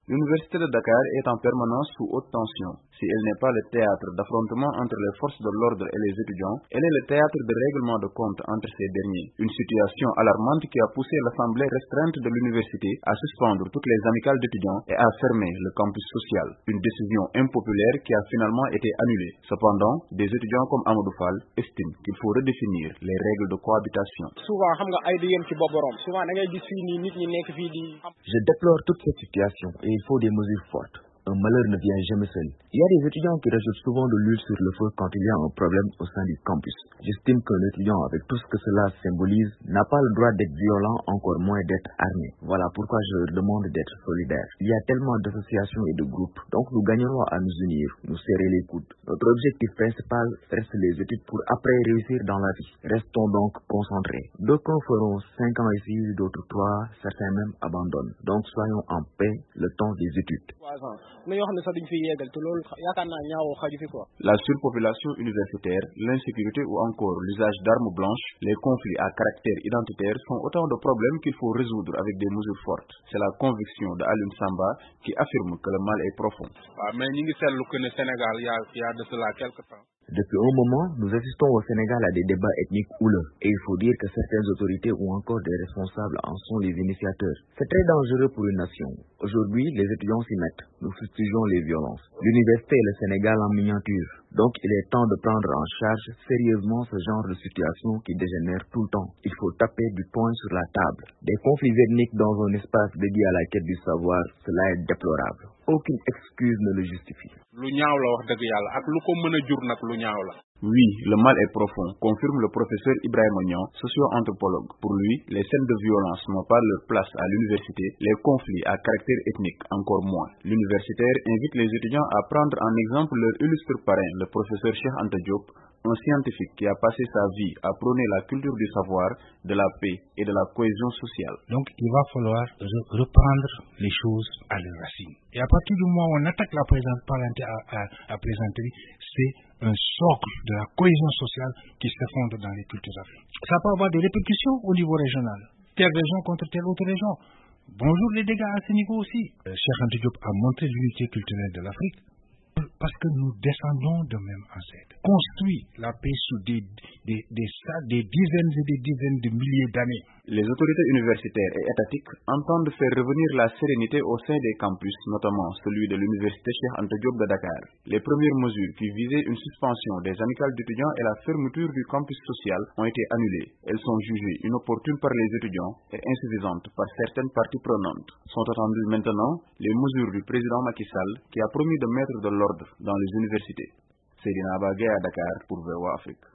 L'université de Dakar est en permanence sous haute tension. Si elle n'est pas le théâtre d'affrontement entre les forces de l'ordre et les étudiants, elle est le théâtre de règlement de compte entre ces derniers. Une situation alarmante qui a poussé l'assemblée restreinte de l'université à suspendre toutes les amicales d'étudiants et à fermer le campus social. Une décision impopulaire qui a finalement été annulée. Cependant, des étudiants comme Amadou Fall estiment qu'il faut redéfinir les règles de cohabitation. Je déplore toute cette situation et il faut des mesures fortes. Un malheur ne vient jamais seul. Il y a des étudiants qui rajoutent souvent de l'huile sur le feu quand il y a un problème au sein du campus. J'estime qu'un étudiant, avec tout ce que cela symbolise, n'a pas le droit d'être violent, encore moins d'être armé. Voilà pourquoi je leur demande d'être solidaires. Il y a tellement d'associations et de groupes, donc nous gagnerons à nous unir, nous serrer les coudes. Notre objectif principal reste les études pour après réussir dans la vie. Restons donc concentrés. D'aucuns feront 5 ans ici, d'autres 3, certains même abandonnent. Donc soyons en paix le temps des études. La surpopulation universitaire, l'insécurité ou encore l'usage d'armes blanches, les conflits à caractère identitaire sont autant de problèmes qu'il faut résoudre avec des mesures fortes. C'est la conviction de Alioune Samba qui affirme que le mal est profond. Depuis un moment, nous assistons au Sénégal à des débats ethniques houleux et il faut dire que certaines autorités ou encore des responsables en sont les initiateurs. C'est très dangereux pour une nation. Aujourd'hui, les étudiants s'y mettent. Nous fustigeons les violences. L'université est le Sénégal en miniature. Donc il est temps de prendre en charge sérieusement ce genre de situation qui dégénère tout le temps. Il faut taper du poing sur la table. Des conflits ethniques dans un espace dédié à la quête du savoir, cela est déplorable. Aucune excuse ne le justifie. Oui, le mal est profond, confirme le professeur Ibrahim Ognan, socio-anthropologue. Pour lui, les scènes de violence n'ont pas leur place à l'université, les conflits à caractère ethnique encore moins. L'universitaire invite les étudiants à prendre en exemple leur illustre parrain, le professeur Cheikh Anta Diop, un scientifique qui a passé sa vie à prôner la culture du savoir, de la paix et de la cohésion sociale. Donc il va falloir reprendre les choses à leurs racines. Et à partir du moment où on attaque la plaisanterie, c'est un socle de la cohésion sociale qui s'effondre dans les cultures africaines. Ça peut avoir des répercussions au niveau régional. Telle région contre telle autre région. Bonjour les dégâts à ce niveau aussi. Cheikh Anta Diop a montré l'unité culturelle de l'Afrique parce que nous descendons de même ancêtre. Construit la paix sous des dizaines et des dizaines de milliers d'années. Les autorités universitaires et étatiques entendent faire revenir la sérénité au sein des campus, notamment celui de l'université Cheikh Anta Diop de Dakar. Les premières mesures qui visaient une suspension des amicales d'étudiants et la fermeture du campus social ont été annulées. Elles sont jugées inopportunes par les étudiants et insuffisantes par certaines parties prenantes. Sont attendues maintenant les mesures du président Macky Sall qui a promis de mettre de l'ordre dans les universités. Seydina Bagay à Dakar pour VOA Afrique.